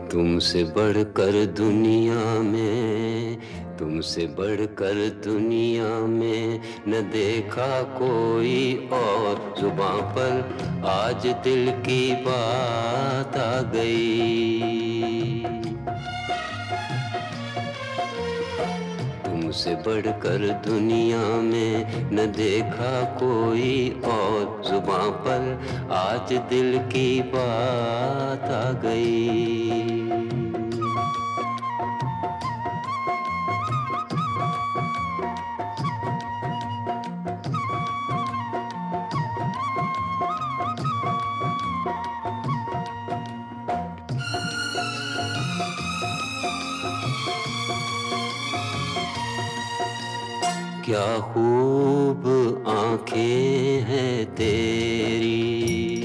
तुमसे बढ़कर दुनिया में, तुमसे बढ़कर दुनिया में न देखा कोई और। जुबां पर आज दिल की बात आ गई। तुमसे बढ़कर दुनिया में न देखा कोई और। जुबां पर आज दिल की बात आ गई। क्या खूब आँखें हैं तेरी,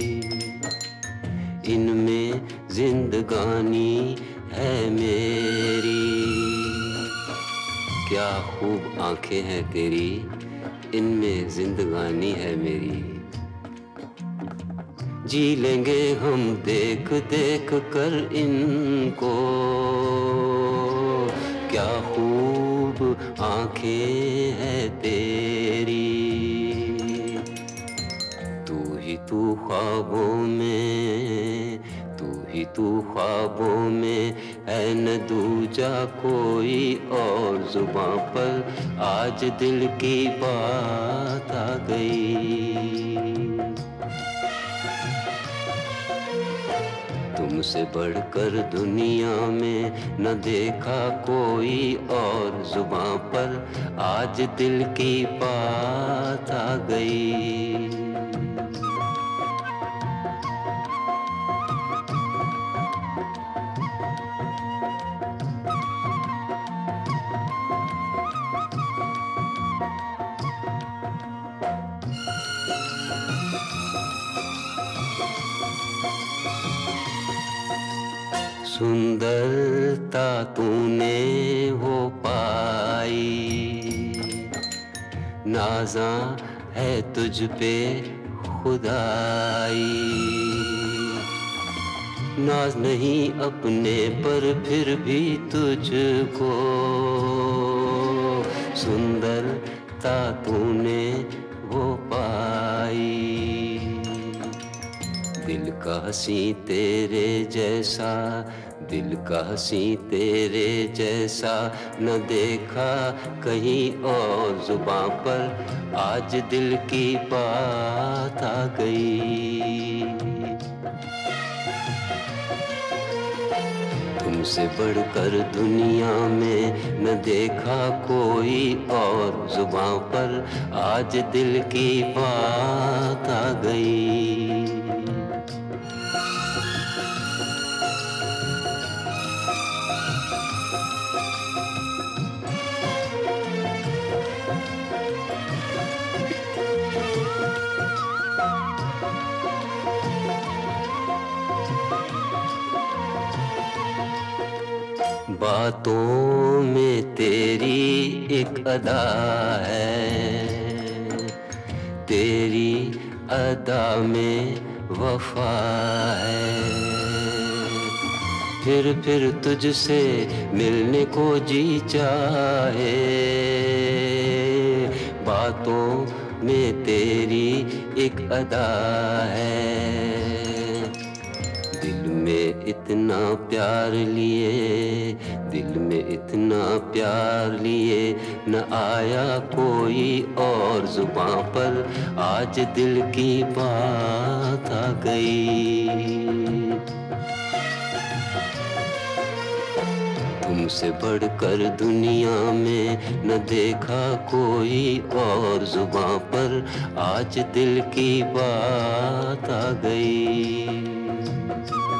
इनमें जिंदगानी है मेरी। क्या खूब आँखें हैं तेरी, इनमें जिंदगानी है मेरी। जी लेंगे हम देख देख कर इनको। क्या खूब आँखें हैं तेरी, तू ही तू ख्वाबों में, तू ही तू ख्वाबों में है न दूजा कोई और। जुबां पर आज दिल की बात आ गई। तुमसे बढ़कर दुनिया में न देखा कोई और। जुबां पर आज दिल की बात आ गई। सुंदरता तूने वो पाई, नाज़ा है तुझ पे खुदाई। नाज नहीं अपने पर फिर भी तुझको, सुंदरता तूने वो पाई। दिल का हंसी तेरे जैसा, दिल का हंसी तेरे जैसा न देखा कहीं और। जुबां पर आज दिल की बात आ गई। तुमसे बढ़कर दुनिया में न देखा कोई और। जुबां पर आज दिल की बात आ गई। बातों में तेरी एक अदा है, तेरी अदा में वफा है। फिर तुझसे मिलने को जी चाहे। बातों में तेरी एक अदा है, दिल में इतना प्यार लिए, दिल में इतना प्यार लिए न आया कोई और। जुबां पर आज दिल की बात आ गई। तुमसे बढ़कर दुनिया में न देखा कोई और। जुबां पर आज दिल की बात आ गई।